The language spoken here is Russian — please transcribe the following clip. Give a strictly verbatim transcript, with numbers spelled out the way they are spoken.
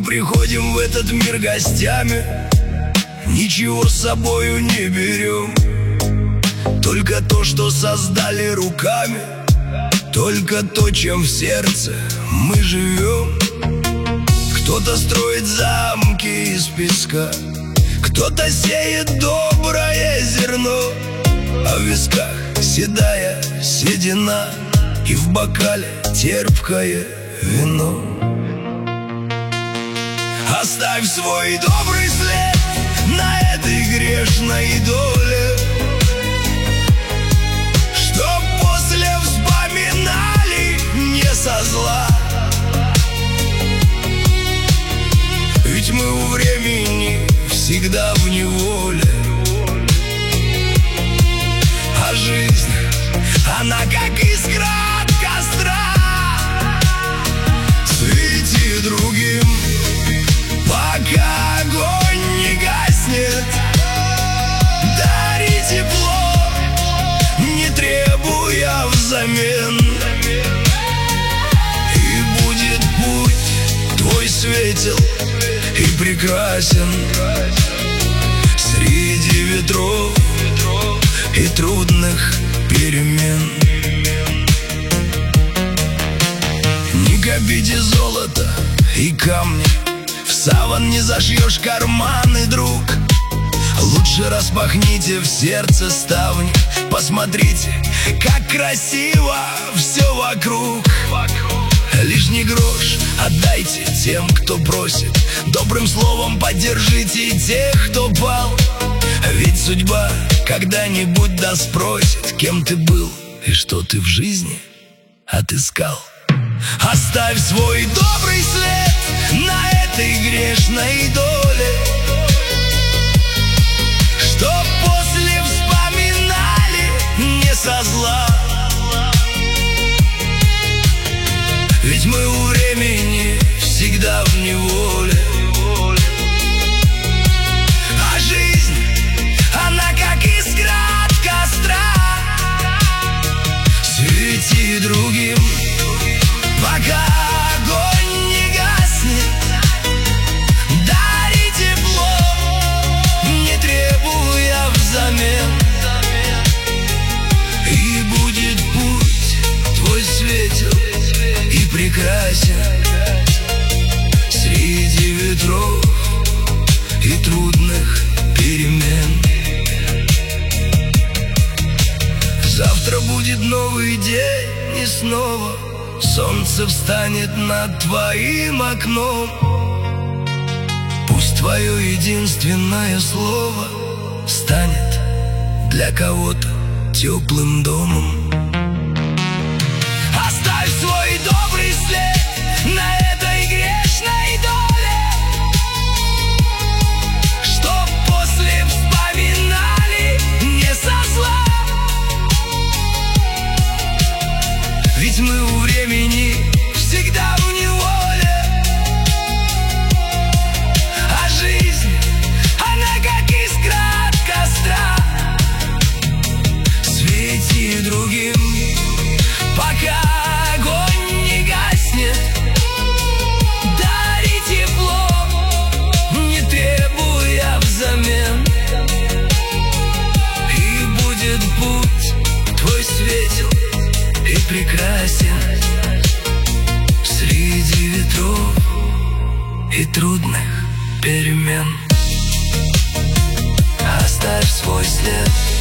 приходим в этот мир гостями, ничего с собою не берем, только то, что создали руками, только то, чем в сердце мы живем. Кто-то строит замки из песка, кто-то сеет доброе зерно, а в висках седая седина и в бокале терпкое вино. Оставь свой добрый след на этой грешной доле, чтоб после вспоминали не со зла. Ведь мы у времени всегда в неволе, а жизнь, она как искра от костра. Свети другим, пока огонь не гаснет, дари тепло, не требуя взамен. И будет путь твой светел и прекрасен среди ветров и трудных перемен. Не копите золото и камни, в саван не зашьешь карманы, друг. Лучше распахните в сердце ставни, посмотрите, как красиво все вокруг. Лишний грош отдайте тем, кто просит, добрым словом поддержите тех, кто пал. Ведь судьба когда-нибудь да спросит, кем ты был и что ты в жизни отыскал. Оставь свой добрый след на этой грешной доле, чтоб после вспоминали не со зла. Ведь мы у времени всегда в неволе, а жизнь, она как искра от костра. Свети другим, пока огонь не гаснет, дари тепло, не требуя взамен. И будет путь твой светел и прекрасен среди ветров и трудных перемен. Завтра будет новый день, и снова солнце встанет над твоим окном. Пусть твое единственное слово станет для кого-то теплым домом. Оставь свой добрый след на этой грешной доле, чтоб после вспоминали не со зла. Ведь мы у времени всегда в неволе, а жизнь, она как искра от костра. Свети другим, пока огонь не гаснет, дари тепло, не требуя взамен. И будет путь твой светел и прекрасен среди ветров и трудных перемен. Оставь свой след